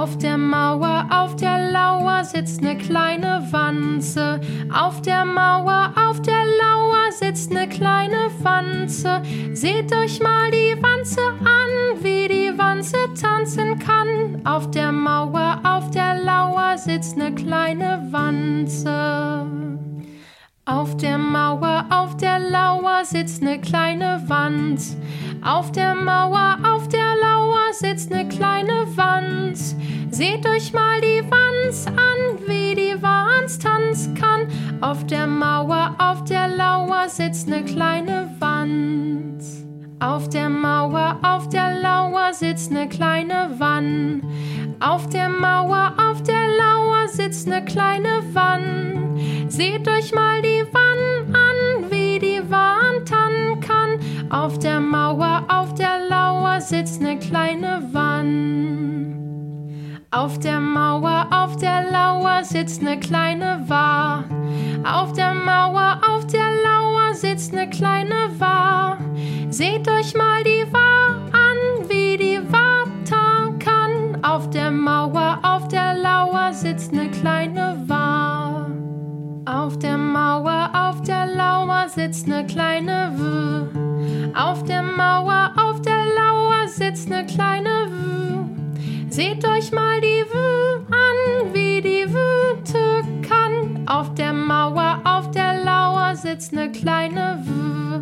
Auf der Mauer, auf der Lauer sitzt ne kleine Wanze. Auf der Mauer, auf der Lauer sitzt ne kleine Wanze. Seht euch mal die Wanze an, wie die Wanze tanzen kann. Auf der Mauer, auf der Lauer sitzt ne kleine Wanze. Auf der Mauer, auf der Lauer sitzt ne kleine Wanz. Auf der Mauer, auf der Lauer sitzt ne kleine Wanz. Seht euch mal die Wanz an, wie die Wanz tanzen kann. Auf der Mauer, auf der Lauer sitzt ne kleine Wanz. Auf der Mauer, auf der Lauer sitzt ne kleine Wann. Auf der Mauer, auf der Lauer sitzt ne kleine Wann. Seht euch mal die Wann an, wie die Wann tanzen kann. Auf der Mauer, auf der Lauer sitzt ne kleine Wann. Auf der Mauer, auf der Lauer sitzt ne kleine Wa. Auf der Mauer, auf der Lauer sitzt ne kleine Wa. Seht euch mal die Wa an, wie die Wa tanzen kann. Auf der Mauer, auf der Lauer sitzt ne kleine Wa. Auf der Mauer, auf der Lauer sitzt ne kleine W. Auf der Mauer, auf der Lauer sitzt ne kleine W. Seht euch mal die W an, wie die Wüte kann. Auf der Mauer, auf der Lauer sitzt ne kleine W.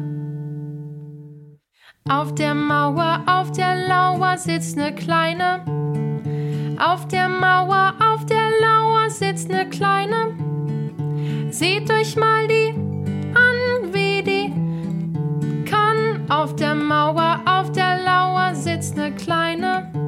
Auf der Mauer, auf der Lauer sitzt ne kleine. Auf der Mauer, auf der Lauer sitzt ne kleine. Seht euch mal die an, wie die kann. Auf der Mauer, auf der Lauer sitzt ne kleine.